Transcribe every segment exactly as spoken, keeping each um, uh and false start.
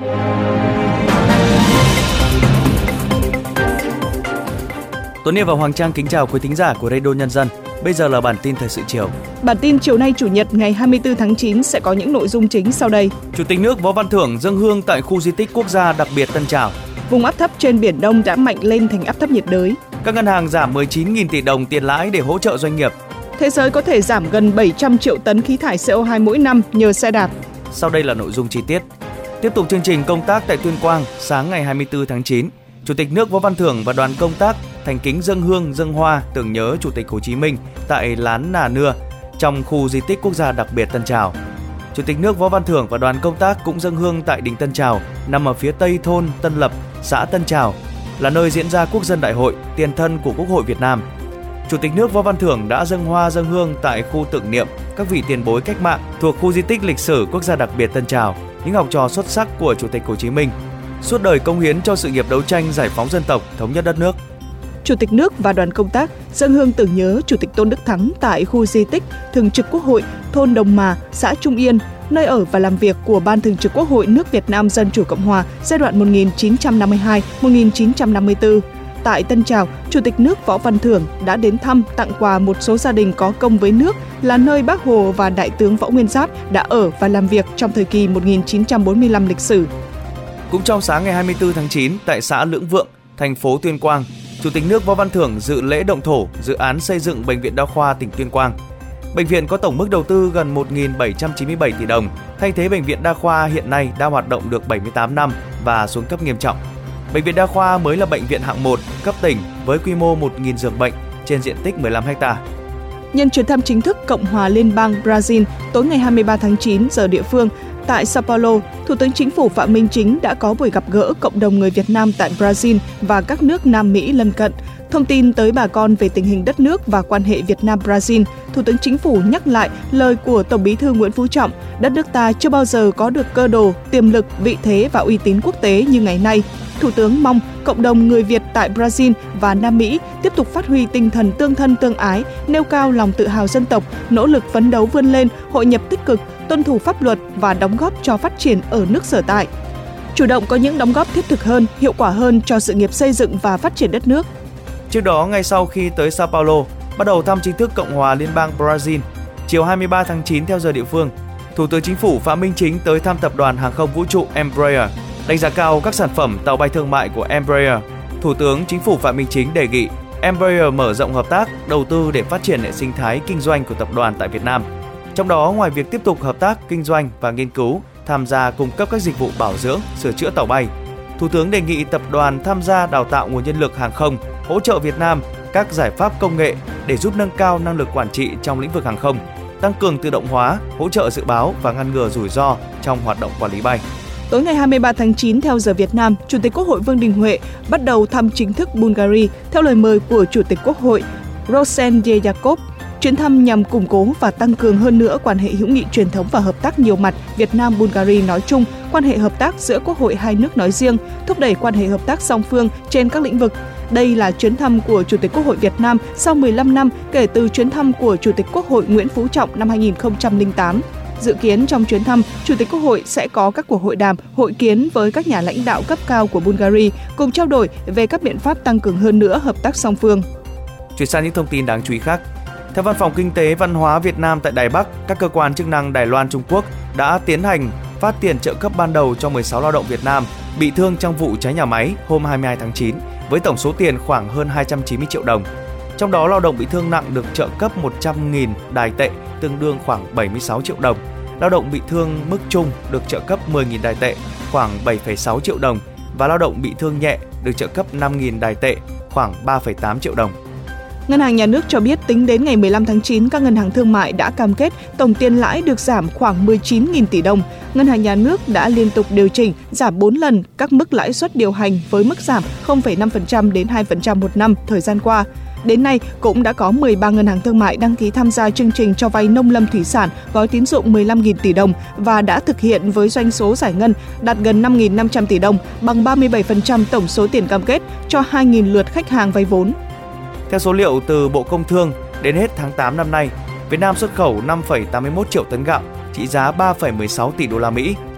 Tuấn Hiệp và Hoàng Trang kính chào quý thính giả của Radio Nhân dân. Bây giờ là bản tin thời sự chiều. Bản tin chiều nay Chủ nhật ngày hai mươi tư tháng chín sẽ có những nội dung chính sau đây. Chủ tịch nước Võ Văn Thưởng dâng hương tại khu di tích quốc gia đặc biệt Tân Trào. Vùng áp thấp trên Biển Đông đã mạnh lên thành áp thấp nhiệt đới. Các ngân hàng giảm mười chín nghìn tỷ đồng tiền lãi để hỗ trợ doanh nghiệp. Thế giới có thể giảm gần bảy trăm triệu tấn khí thải xê o hai mỗi năm nhờ xe đạp. Sau đây là nội dung chi tiết. Tiếp tục chương trình công tác tại Tuyên Quang, sáng ngày hai mươi tư tháng chín, Chủ tịch nước Võ Văn Thưởng và đoàn công tác thành kính dâng hương dâng hoa tưởng nhớ Chủ tịch Hồ Chí Minh tại lán Nà Nưa trong khu di tích quốc gia đặc biệt Tân Trào. Chủ tịch nước Võ Văn Thưởng và đoàn công tác cũng dâng hương tại đình Tân Trào, nằm ở phía tây thôn Tân Lập, xã Tân Trào, là nơi diễn ra Quốc dân Đại hội, tiền thân của Quốc hội Việt Nam. Chủ tịch nước Võ Văn Thưởng đã dâng hoa dâng hương tại khu tưởng niệm các vị tiền bối cách mạng thuộc khu di tích lịch sử quốc gia đặc biệt Tân Trào, những học trò xuất sắc của Chủ tịch Hồ Chí Minh, suốt đời cống hiến cho sự nghiệp đấu tranh giải phóng dân tộc, thống nhất đất nước. Chủ tịch nước và đoàn công tác dâng hương tưởng nhớ Chủ tịch Tôn Đức Thắng tại khu di tích Thường trực Quốc hội, thôn Đồng Mà, xã Trung Yên, nơi ở và làm việc của Ban Thường trực Quốc hội nước Việt Nam Dân chủ Cộng hòa giai đoạn một nghìn chín trăm năm mươi hai đến một nghìn chín trăm năm mươi tư. Tại Tân Trào, Chủ tịch nước Võ Văn Thưởng đã đến thăm, tặng quà một số gia đình có công với nước, là nơi Bác Hồ và Đại tướng Võ Nguyên Giáp đã ở và làm việc trong thời kỳ một nghìn chín trăm bốn mươi lăm lịch sử. Cũng trong sáng ngày hai mươi tư tháng chín, tại xã Lưỡng Vượng, thành phố Tuyên Quang, Chủ tịch nước Võ Văn Thưởng dự lễ động thổ dự án xây dựng Bệnh viện Đa khoa tỉnh Tuyên Quang. Bệnh viện có tổng mức đầu tư gần một nghìn bảy trăm chín mươi bảy tỷ đồng, thay thế Bệnh viện Đa khoa hiện nay đang hoạt động được bảy mươi tám năm và xuống cấp nghiêm trọng. Bệnh viện Đa khoa mới là bệnh viện hạng một cấp tỉnh với quy mô một nghìn giường bệnh trên diện tích mười lăm ha. Nhân chuyến thăm chính thức Cộng hòa Liên bang Brazil tối ngày hai mươi ba tháng chín giờ địa phương, tại Sao Paulo, Thủ tướng Chính phủ Phạm Minh Chính đã có buổi gặp gỡ cộng đồng người Việt Nam tại Brazil và các nước Nam Mỹ lân cận. Thông tin tới bà con về tình hình đất nước và quan hệ Việt Nam-Brazil, Thủ tướng Chính phủ nhắc lại lời của Tổng Bí thư Nguyễn Phú Trọng, đất nước ta chưa bao giờ có được cơ đồ, tiềm lực, vị thế và uy tín quốc tế như ngày nay. Thủ tướng mong cộng đồng người Việt tại Brazil và Nam Mỹ tiếp tục phát huy tinh thần tương thân tương ái, nêu cao lòng tự hào dân tộc, nỗ lực phấn đấu vươn lên, hội nhập tích cực, tuân thủ pháp luật và đóng góp cho phát triển ở nước sở tại. Chủ động có những đóng góp thiết thực hơn, hiệu quả hơn cho sự nghiệp xây dựng và phát triển đất nước. Trước đó, ngay sau khi tới Sao Paulo, bắt đầu thăm chính thức Cộng hòa Liên bang Brazil, chiều hai mươi ba tháng chín theo giờ địa phương, Thủ tướng Chính phủ Phạm Minh Chính tới thăm tập đoàn hàng không vũ trụ Embraer. Đánh giá cao các sản phẩm tàu bay thương mại của Embraer, Thủ tướng Chính phủ Phạm Minh Chính đề nghị Embraer mở rộng hợp tác, đầu tư để phát triển hệ sinh thái kinh doanh của tập đoàn tại Việt Nam. Trong đó, ngoài việc tiếp tục hợp tác kinh doanh và nghiên cứu, tham gia cung cấp các dịch vụ bảo dưỡng, sửa chữa tàu bay, Thủ tướng đề nghị tập đoàn tham gia đào tạo nguồn nhân lực hàng không, hỗ trợ Việt Nam các giải pháp công nghệ để giúp nâng cao năng lực quản trị trong lĩnh vực hàng không, tăng cường tự động hóa, hỗ trợ dự báo và ngăn ngừa rủi ro trong hoạt động quản lý bay. Tối ngày hai mươi ba tháng chín theo giờ Việt Nam, Chủ tịch Quốc hội Vương Đình Huệ bắt đầu thăm chính thức Bulgaria theo lời mời của Chủ tịch Quốc hội Rosen Dejakov. Chuyến thăm nhằm củng cố và tăng cường hơn nữa quan hệ hữu nghị truyền thống và hợp tác nhiều mặt Việt Nam-Bulgaria nói chung, quan hệ hợp tác giữa Quốc hội hai nước nói riêng, thúc đẩy quan hệ hợp tác song phương trên các lĩnh vực. Đây là chuyến thăm của Chủ tịch Quốc hội Việt Nam sau mười lăm năm kể từ chuyến thăm của Chủ tịch Quốc hội Nguyễn Phú Trọng năm hai nghìn không trăm lẻ tám. Dự kiến trong chuyến thăm, Chủ tịch Quốc hội sẽ có các cuộc hội đàm, hội kiến với các nhà lãnh đạo cấp cao của Bulgaria, cùng trao đổi về các biện pháp tăng cường hơn nữa hợp tác song phương. Chuyển sang những thông tin đáng chú ý khác. Theo Văn phòng Kinh tế Văn hóa Việt Nam tại Đài Bắc, các cơ quan chức năng Đài Loan Trung Quốc đã tiến hành phát tiền trợ cấp ban đầu cho mười sáu lao động Việt Nam bị thương trong vụ cháy nhà máy hôm hai mươi hai tháng chín với tổng số tiền khoảng hơn hai trăm chín mươi triệu đồng. Trong đó, lao động bị thương nặng được trợ cấp một trăm nghìn đài tệ, tương đương khoảng bảy mươi sáu triệu đồng. Lao động bị thương mức trung được trợ cấp mười nghìn đài tệ, khoảng bảy phẩy sáu triệu đồng và lao động bị thương nhẹ được trợ cấp năm nghìn đài tệ, khoảng ba phẩy tám triệu đồng. Ngân hàng Nhà nước cho biết tính đến ngày mười lăm tháng chín, các ngân hàng thương mại đã cam kết tổng tiền lãi được giảm khoảng mười chín nghìn tỷ đồng. Ngân hàng Nhà nước đã liên tục điều chỉnh, giảm bốn lần các mức lãi suất điều hành với mức giảm không phẩy năm phần trăm đến hai phần trăm một năm thời gian qua. Đến nay, cũng đã có mười ba ngân hàng thương mại đăng ký tham gia chương trình cho vay nông lâm thủy sản gói tín dụng mười lăm nghìn tỷ đồng và đã thực hiện với doanh số giải ngân đạt gần năm nghìn năm trăm tỷ đồng, bằng ba mươi bảy phần trăm tổng số tiền cam kết cho hai nghìn lượt khách hàng vay vốn. Theo số liệu từ Bộ Công Thương, đến hết tháng tám năm nay, Việt Nam xuất khẩu năm phẩy tám mươi mốt triệu tấn gạo, trị giá ba phẩy mười sáu tỷ đô la Mỹ,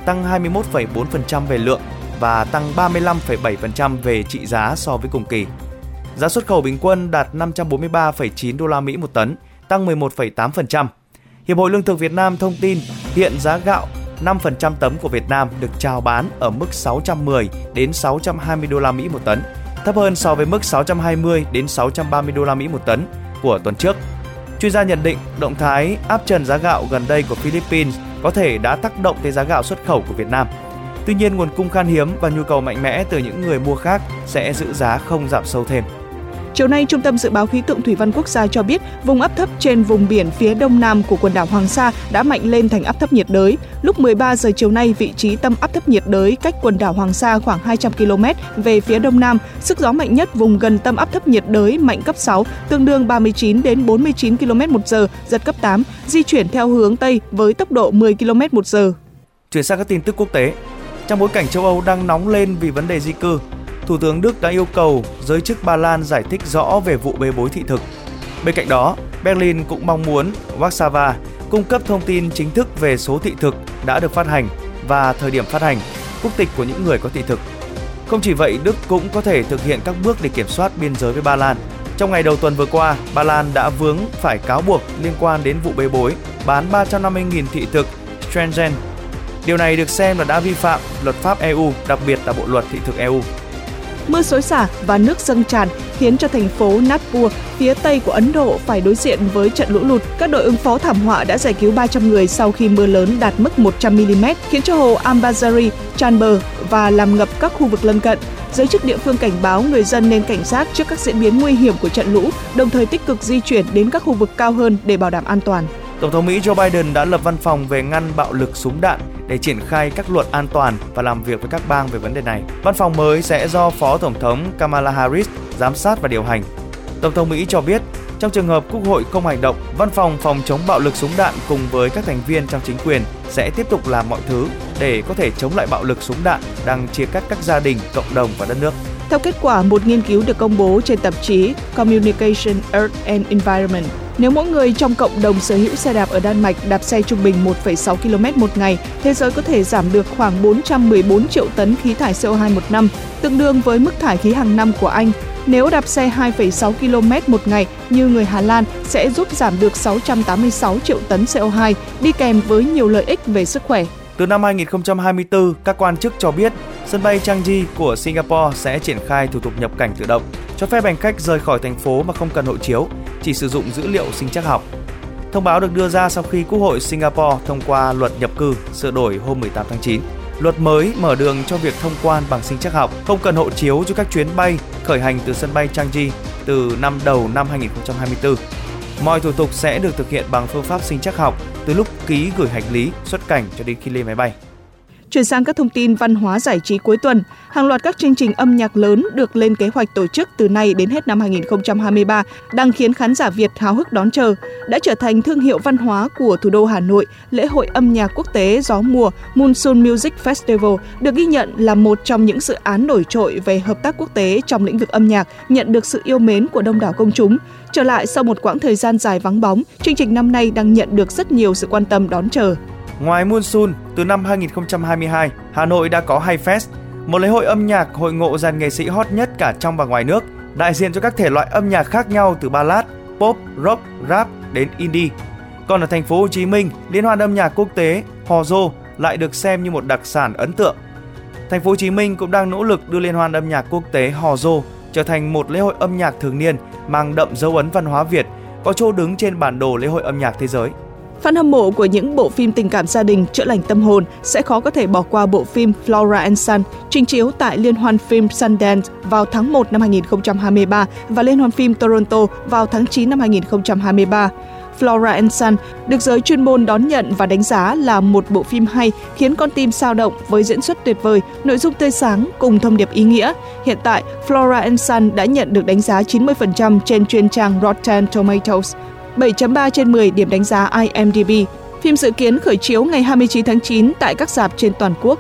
tăng hai mươi mốt phẩy bốn phần trăm về lượng và tăng ba mươi lăm phẩy bảy phần trăm về trị giá so với cùng kỳ. Giá xuất khẩu bình quân đạt năm trăm bốn mươi ba phẩy chín đô la Mỹ một tấn, tăng mười một phẩy tám phần trăm. Hiệp hội Lương thực Việt Nam thông tin hiện giá gạo năm phần trăm tấm của Việt Nam được chào bán ở mức sáu trăm mười đến sáu trăm hai mươi đô la Mỹ một tấn, thấp hơn so với mức sáu trăm hai mươi đến sáu trăm ba mươi đô la Mỹ một tấn của tuần trước. Chuyên gia nhận định động thái áp trần giá gạo gần đây của Philippines có thể đã tác động tới giá gạo xuất khẩu của Việt Nam. Tuy nhiên, nguồn cung khan hiếm và nhu cầu mạnh mẽ từ những người mua khác sẽ giữ giá không giảm sâu thêm. Chiều nay, Trung tâm Dự báo Khí tượng Thủy văn Quốc gia cho biết vùng áp thấp trên vùng biển phía đông nam của quần đảo Hoàng Sa đã mạnh lên thành áp thấp nhiệt đới. Lúc mười ba giờ chiều nay, vị trí tâm áp thấp nhiệt đới cách quần đảo Hoàng Sa khoảng hai trăm ki lô mét về phía đông nam. Sức gió mạnh nhất vùng gần tâm áp thấp nhiệt đới mạnh cấp sáu, tương đương ba mươi chín đến bốn mươi chín ki lô mét một giờ, giật cấp tám, di chuyển theo hướng Tây với tốc độ mười ki lô mét một giờ. Chuyển sang các tin tức quốc tế. Trong bối cảnh châu Âu đang nóng lên vì vấn đề di cư, Thủ tướng Đức đã yêu cầu giới chức Ba Lan giải thích rõ về vụ bê bối thị thực. Bên cạnh đó, Berlin cũng mong muốn Warsaw cung cấp thông tin chính thức về số thị thực đã được phát hành và thời điểm phát hành, quốc tịch của những người có thị thực. Không chỉ vậy, Đức cũng có thể thực hiện các bước để kiểm soát biên giới với Ba Lan. Trong ngày đầu tuần vừa qua, Ba Lan đã vướng phải cáo buộc liên quan đến vụ bê bối bán ba trăm năm mươi nghìn thị thực Schengen. Điều này được xem là đã vi phạm luật pháp e u, đặc biệt là bộ luật thị thực e u. Mưa xối xả và nước dâng tràn khiến cho thành phố Nagpur, phía tây của Ấn Độ phải đối diện với trận lũ lụt. Các đội ứng phó thảm họa đã giải cứu ba trăm người sau khi mưa lớn đạt mức một trăm mi li mét, khiến cho hồ Ambazari tràn bờ và làm ngập các khu vực lân cận. Giới chức địa phương cảnh báo người dân nên cảnh giác trước các diễn biến nguy hiểm của trận lũ, đồng thời tích cực di chuyển đến các khu vực cao hơn để bảo đảm an toàn. Tổng thống Mỹ Joe Biden đã lập văn phòng về ngăn bạo lực súng đạn để triển khai các luật an toàn và làm việc với các bang về vấn đề này. Văn phòng mới sẽ do Phó Tổng thống Kamala Harris giám sát và điều hành. Tổng thống Mỹ cho biết, trong trường hợp Quốc hội không hành động, Văn phòng phòng chống bạo lực súng đạn cùng với các thành viên trong chính quyền sẽ tiếp tục làm mọi thứ để có thể chống lại bạo lực súng đạn đang chia cắt các gia đình, cộng đồng và đất nước. Theo kết quả một nghiên cứu được công bố trên tạp chí Communication, Earth and Environment, nếu mỗi người trong cộng đồng sở hữu xe đạp ở Đan Mạch đạp xe trung bình một phẩy sáu ki lô mét một ngày, thế giới có thể giảm được khoảng bốn trăm mười bốn triệu tấn khí thải xê o hai một năm, tương đương với mức thải khí hàng năm của Anh. Nếu đạp xe hai phẩy sáu ki lô mét một ngày như người Hà Lan sẽ giúp giảm được sáu trăm tám mươi sáu triệu tấn xê o hai, đi kèm với nhiều lợi ích về sức khỏe. Từ năm hai nghìn không trăm hai mươi tư, các quan chức cho biết sân bay Changi của Singapore sẽ triển khai thủ tục nhập cảnh tự động, cho phép hành khách rời khỏi thành phố mà không cần hộ chiếu, chỉ sử dụng dữ liệu sinh trắc học. Thông báo được đưa ra sau khi Quốc hội Singapore thông qua luật nhập cư sửa đổi hôm mười tám tháng chín. Luật mới mở đường cho việc thông quan bằng sinh trắc học, không cần hộ chiếu cho các chuyến bay khởi hành từ sân bay Changi từ năm đầu năm hai nghìn không trăm hai mươi tư. Mọi thủ tục sẽ được thực hiện bằng phương pháp sinh trắc học từ lúc ký gửi hành lý, xuất cảnh cho đến khi lên máy bay. Chuyển sang các thông tin văn hóa giải trí cuối tuần, hàng loạt các chương trình âm nhạc lớn được lên kế hoạch tổ chức từ nay đến hết năm hai nghìn không trăm hai mươi ba đang khiến khán giả Việt háo hức đón chờ. Đã trở thành thương hiệu văn hóa của thủ đô Hà Nội, lễ hội âm nhạc quốc tế Gió mùa Monsoon Music Festival được ghi nhận là một trong những dự án nổi trội về hợp tác quốc tế trong lĩnh vực âm nhạc, nhận được sự yêu mến của đông đảo công chúng. Trở lại sau một quãng thời gian dài vắng bóng, chương trình năm nay đang nhận được rất nhiều sự quan tâm đón chờ. Ngoài Monsoon, từ năm hai nghìn không trăm hai mươi hai, Hà Nội đã có Hi-Fest, một lễ hội âm nhạc hội ngộ dàn nghệ sĩ hot nhất cả trong và ngoài nước, đại diện cho các thể loại âm nhạc khác nhau từ ballad, pop, rock, rap đến indie. Còn ở thành phố Hồ Chí Minh, Liên hoan âm nhạc quốc tế Hò Dô lại được xem như một đặc sản ấn tượng. Thành phố Hồ Chí Minh cũng đang nỗ lực đưa Liên hoan âm nhạc quốc tế Hò Dô trở thành một lễ hội âm nhạc thường niên mang đậm dấu ấn văn hóa Việt, có chỗ đứng trên bản đồ lễ hội âm nhạc thế giới. Fan hâm mộ của những bộ phim tình cảm gia đình chữa lành tâm hồn sẽ khó có thể bỏ qua bộ phim Flora and Son, trình chiếu tại Liên hoan phim Sundance vào tháng một năm hai nghìn không trăm hai mươi ba và Liên hoan phim Toronto vào tháng chín năm hai nghìn không trăm hai mươi ba. Flora and Son được giới chuyên môn đón nhận và đánh giá là một bộ phim hay, khiến con tim sao động với diễn xuất tuyệt vời, nội dung tươi sáng cùng thông điệp ý nghĩa. Hiện tại, Flora and Son đã nhận được đánh giá chín mươi phần trăm trên chuyên trang Rotten Tomatoes, bảy chấm ba trên mười điểm đánh giá i em đi bi. Phim dự kiến khởi chiếu ngày hai mươi chín tháng chín tại các rạp trên toàn quốc.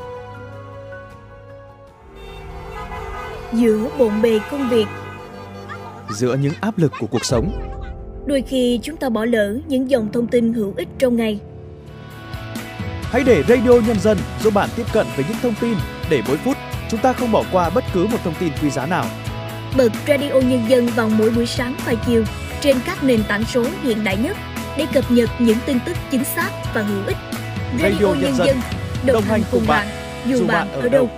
Giữa bộn bề công việc, giữa những áp lực của cuộc sống, đôi khi chúng ta bỏ lỡ những dòng thông tin hữu ích trong ngày. Hãy để Radio Nhân dân giúp bạn tiếp cận với những thông tin để mỗi phút chúng ta không bỏ qua bất cứ một thông tin quý giá nào. Bật Radio Nhân dân vào mỗi buổi sáng và chiều trên các nền tảng số hiện đại nhất để cập nhật những tin tức chính xác và hữu ích. Radio, Radio Nhân dân, đồng, đồng hành cùng bạn, dù bạn, bạn ở đâu.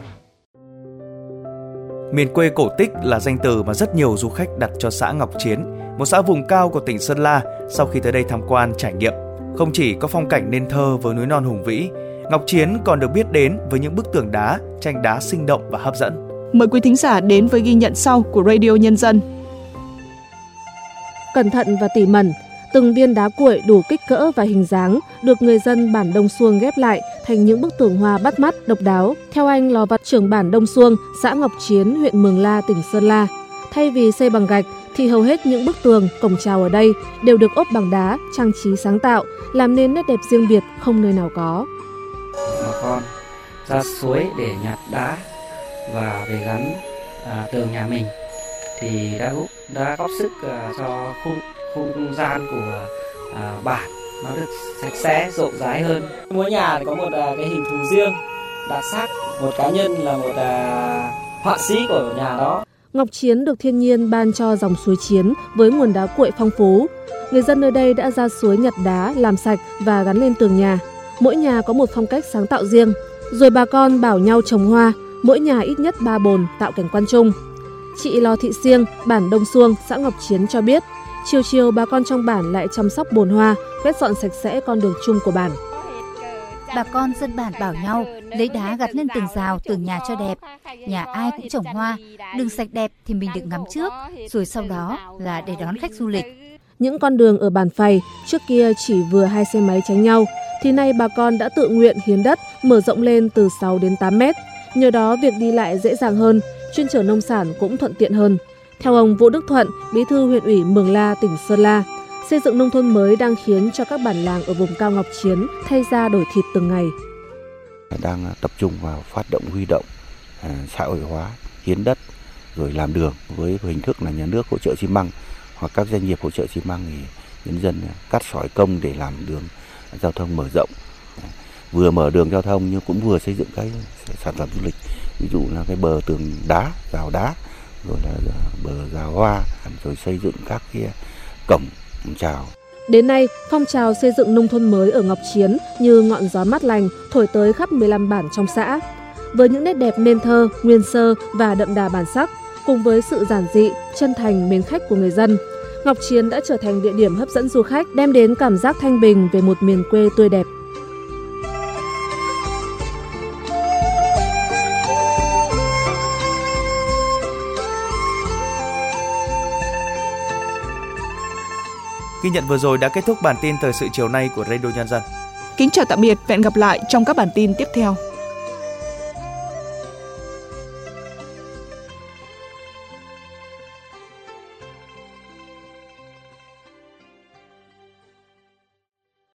Miền quê cổ tích là danh từ mà rất nhiều du khách đặt cho xã Ngọc Chiến, một xã vùng cao của tỉnh Sơn La sau khi tới đây tham quan trải nghiệm. Không chỉ có phong cảnh nên thơ với núi non hùng vĩ, Ngọc Chiến còn được biết đến với những bức tường đá, tranh đá sinh động và hấp dẫn. Mời quý thính giả đến với ghi nhận sau của Radio Nhân dân. Cẩn thận và tỉ mẩn, từng viên đá cuội đủ kích cỡ và hình dáng được người dân bản Đông Xuông ghép lại thành những bức tường hoa bắt mắt, độc đáo. Theo anh Lò Văn, trưởng bản Đông Xuông, xã Ngọc Chiến, huyện Mường La, tỉnh Sơn La, thay vì xây bằng gạch thì hầu hết những bức tường, cổng chào ở đây đều được ốp bằng đá, trang trí sáng tạo, làm nên nét đẹp riêng biệt không nơi nào có. Bà con ra suối để nhặt đá và về gắn à, tường nhà mình thì đã đã góp sức à, cho khung không gian của à, bản nó được sạch sẽ, rộng rãi hơn. Mỗi nhà có một à, cái hình thù riêng, đặc sắc. Một cá nhân là một à, họa sĩ của nhà đó. Ngọc Chiến được thiên nhiên ban cho dòng suối Chiến với nguồn đá cuội phong phú. Người dân nơi đây đã ra suối nhặt đá, làm sạch và gắn lên tường nhà. Mỗi nhà có một phong cách sáng tạo riêng. Rồi bà con bảo nhau trồng hoa, mỗi nhà ít nhất ba bồn tạo cảnh quan chung. Chị Lò Thị Siêng, bản Đông Xuông, xã Ngọc Chiến cho biết, chiều chiều bà con trong bản lại chăm sóc bồn hoa, quét dọn sạch sẽ con đường chung của bản. Bà con dân bản bảo nhau lấy đá gặt lên tường rào, tường nhà cho đẹp. Nhà ai cũng trồng hoa, đường sạch đẹp thì mình được ngắm trước, rồi sau đó là để đón khách du lịch. Những con đường ở bản Phày trước kia chỉ vừa hai xe máy tránh nhau, thì nay bà con đã tự nguyện hiến đất mở rộng lên từ sáu đến tám mét. Nhờ đó việc đi lại dễ dàng hơn, chuyên chở nông sản cũng thuận tiện hơn. Theo ông Vũ Đức Thuận, bí thư huyện ủy Mường La, tỉnh Sơn La, xây dựng nông thôn mới đang khiến cho các bản làng ở vùng cao Ngọc Chiến thay da đổi thịt từng ngày. Đang tập trung vào phát động huy động, xã hội hóa, hiến đất, rồi làm đường với hình thức là nhà nước hỗ trợ xi măng hoặc các doanh nghiệp hỗ trợ xi măng thì nhân dân cắt sỏi công để làm đường giao thông mở rộng. Vừa mở đường giao thông nhưng cũng vừa xây dựng cái sản phẩm du lịch, ví dụ là cái bờ tường đá, rào đá, rồi là bờ rào hoa, rồi xây dựng các cái cổng chào. Đến nay, phong trào xây dựng nông thôn mới ở Ngọc Chiến như ngọn gió mát lành thổi tới khắp mười lăm bản trong xã. Với những nét đẹp nên thơ, nguyên sơ và đậm đà bản sắc, cùng với sự giản dị, chân thành, mến khách của người dân, Ngọc Chiến đã trở thành địa điểm hấp dẫn du khách, đem đến cảm giác thanh bình về một miền quê tươi đẹp. Ghi nhận vừa rồi đã kết thúc bản tin thời sự chiều nay của Radio Nhân dân. Kính chào tạm biệt và hẹn gặp lại trong các bản tin tiếp theo.